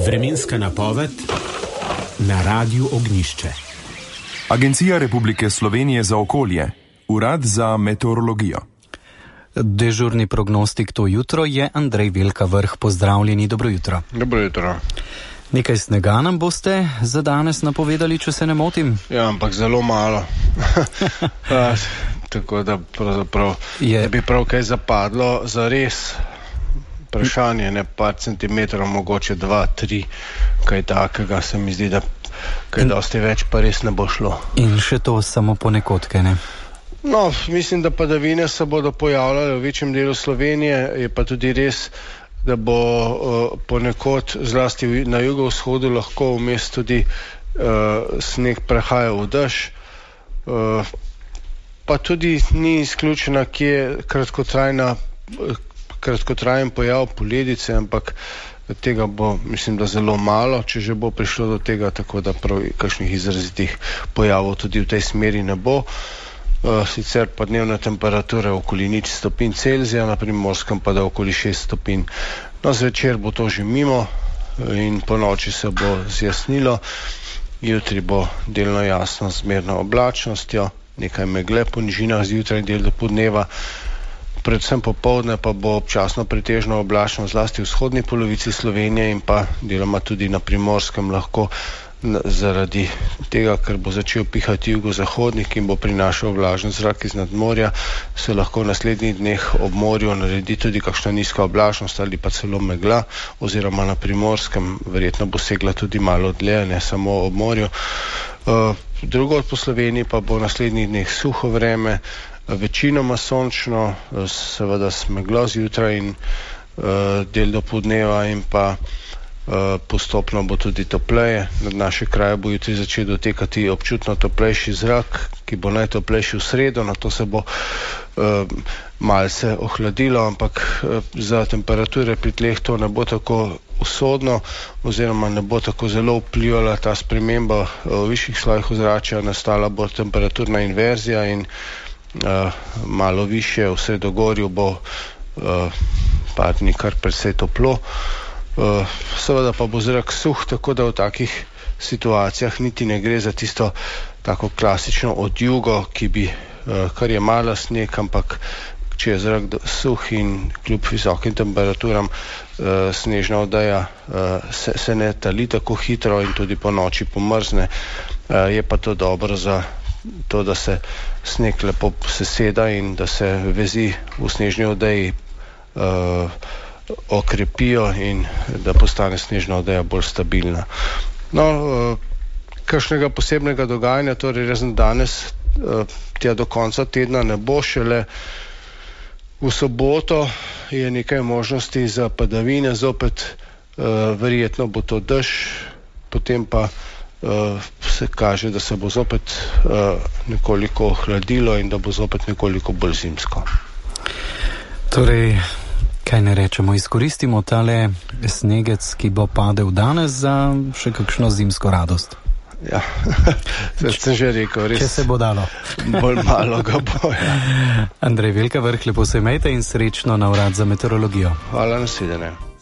Vremenska napoved na Radiu Ognjišče. Agencija Republike Slovenije za okolje, Urad za meteorologijo. Dežurni prognostik to jutro je Andrej Velka Vrh. Pozdravljeni, dobro jutro. Dobro jutro. Nekaj snega nam boste za danes napovedali, če se ne motim? Ja, ampak zelo malo. Tako da pravzaprav ne bi prav kaj zapadlo za res. Vprašanje, ne par centimetrov, mogoče 2, 3, kaj takega, se mi zdi, da kaj dosti več pa res ne bo šlo. In še to samo ponekod, kaj ne? No, mislim, da padavine se bodo pojavljale v večjem delu Slovenije, je pa tudi res, da bo ponekod, zlasti na jugovzhodu, lahko vmes tudi sneg prehajal v dež. Pa tudi ni izključena, kje je kratkotrajen pojav poledice, ampak tega bo, mislim, da zelo malo, če že bo prišlo do tega, tako da prav kakšnih izrazitih pojavov tudi v tej smeri ne bo. Sicer pa dnevna temperatura okoli 0 stopinj Celzija, na Primorskem pa da okoli 6 stopinj. No, zvečer bo to že mimo in po noči se bo zjasnilo. Jutri bo delno jasno z zmerno oblačnostjo, nekaj megle po nižinah zjutraj del do podneva. Predvsem popoldne pa bo občasno pretežno oblačno zlasti v vzhodni polovici Slovenije in pa deloma tudi na Primorskem, lahko zaradi tega, ker bo začel pihati jugozahodnik in bo prinašal vlažen zrak iz nadmorja, se lahko v naslednjih dneh ob morju naredi tudi kakšna nizka oblačnost ali pa celo megla, oziroma na Primorskem verjetno bo segla tudi malo dlje, ne samo ob morju. Drugod po Sloveniji pa bo v naslednjih dneh suho vreme, večinoma sončno, seveda s meglo zjutraj in del do podneva, in pa postopno bo tudi topleje. Nad naše kraje bo jutri začel dotekati občutno toplejši zrak, ki bo najtoplejši v sredo, na to se bo malce ohladilo, ampak za temperature pri tleh to ne bo tako usodno, oziroma ne bo tako zelo vplivala ta sprememba v višjih slojih ozračja, nastala bo temperaturna inverzija in malo više v Sredogorju bo par dni kar precej toplo. Seveda pa bo zrak suh, tako da v takih situacijah niti ne gre za tisto tako klasično odjugo, ki bi kar je mala sneg, ampak če je zrak suh in kljub visokim temperaturam snežna odeja se ne tali tako hitro in tudi po noči pomrzne. Je pa to dobro za to, da se sneg lepo seseda in da se vezi v snežni odeji okrepijo in da postane snežna odeja bolj stabilna. No, kakšnega posebnega dogajanja, torej razen danes, tja do konca tedna ne bo, šele v soboto je nekaj možnosti za padavine, zopet verjetno bo to dež, potem pa se kaže, da se bo zopet nekoliko ohladilo in da bo zopet nekoliko bolj zimsko. Torej, kaj ne rečemo, izkoristimo tale snegec, ki bo padel danes, za še kakšno zimsko radost. Ja, sem že rekel, res. Če se bo dalo. Bolj malo ga bo, ja. Andrej Velka Vrh, lepo se imejte in srečno na Urad za meteorologijo. Hvala, nasvidenje.